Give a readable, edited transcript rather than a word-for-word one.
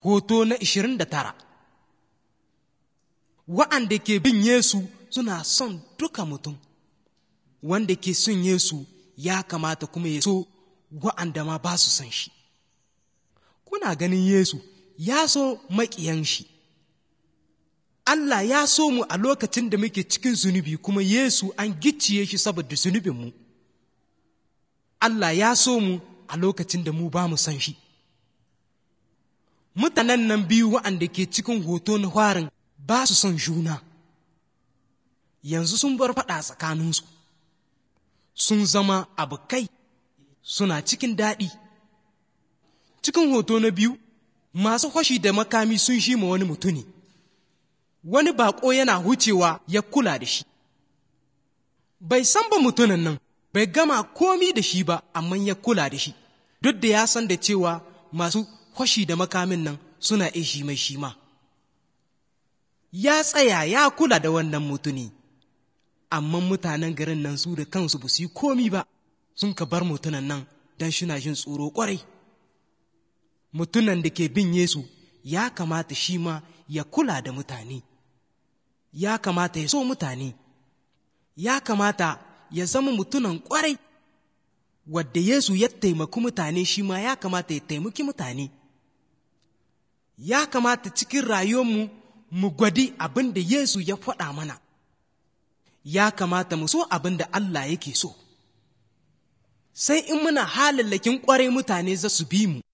Hoto na 29. Wa'anda ke bin Yesu suna son duka mutum, wanda ke son Yesu ya kamata kuma ya so wa'anda ma ba su son shi. Kuna ganin Yesu ya so maƙiyan shi. Allah ya so mu a lokacin da muke cikin zunubi, kuma Yesu an gicciye shi saboda zunubinmu. Allah ya so mu a lokacin da mu ba mu san shi. Mutanen nan biyu wa'anda ke cikin hoto na farin ba su son juna, yanzu sun bar faɗa tsakaninsu, sun zama abokai, suna cikin daɗi. Cikin hoto na biyu, masu fashi da makami sun shi ma wani mutuni, wani baƙo yana wucewa ya kula da shi. Bai san ba mutumin nan, bai gama komi da shi ba, amma ya kula da shi, duk da ya san da cewa masu fashi da makamin nan suna ishi mai shi ma. Ya tsaya ya kula da wannan mutuni, amma mutanen garin nan su da kansu ba su yi komi ba, sun ka bar mutunan nan don suna jin tsoro ƙwarai. Mutunan da ke bin Yesu ya kamata shi ma ya kula da mutane, ya kamata ya so mutane, ya kamata ya zama mutunan ƙwarai, wadda Yesu ya taimaki mutane shi ma ya kamata ya taimaki mutane. Ya kamata cikin rayuwarmu mu gwadi abin da Yesu ya faɗa mana, ya kamata mu so abin da Allah yake so, sai in muna halallakin ƙwarai mutane za su bi mu.